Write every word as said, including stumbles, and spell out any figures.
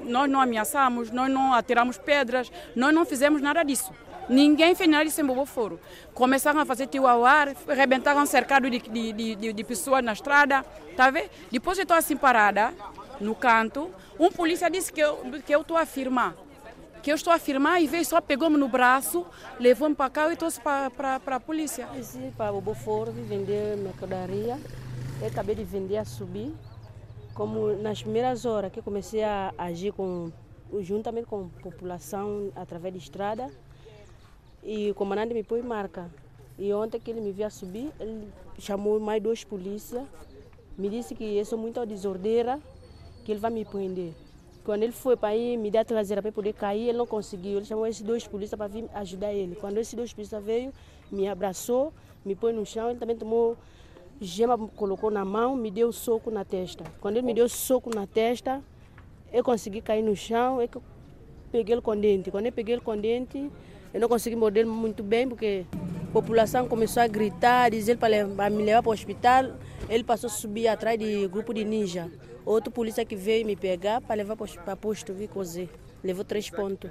nós não ameaçamos, nós não atiramos pedras, nós não fizemos nada disso. Ninguém fez nada disso em Bobo Foro. Começaram a fazer tiro ao ar, arrebentaram cercado de, de, de, de pessoas na estrada, tá vendo? Depois eu estou assim parada, no canto, um polícia disse que eu que eu estou a filmar. Que eu estou a filmar e veio só, pegou-me no braço, levou-me para cá e trouxe para a polícia. Eu para Bobo Foro vender mercadoria, eu acabei de vender a subir. Como nas primeiras horas que eu comecei a agir com, juntamente com a população através de estrada, e o comandante me pôs marca. E ontem que ele me viu subir, ele chamou mais dois polícias, me disse que eu sou muito desordeira, que ele vai me prender. Quando ele foi para ir me dar a traseira para poder cair, ele não conseguiu. Ele chamou esses dois polícias para vir ajudar ele. Quando esses dois polícias veio, me abraçou, me pôs no chão, ele também tomou gema, colocou na mão, me deu soco na testa. Quando ele me deu soco na testa, eu consegui cair no chão, eu peguei ele com dente. Quando eu peguei ele com dente, eu não consegui morder muito bem, porque a população começou a gritar, dizer para me levar para o hospital. Ele passou a subir atrás de grupo de ninja. Outro polícia que veio me pegar para levar para o posto Vicozê. Levou três pontos.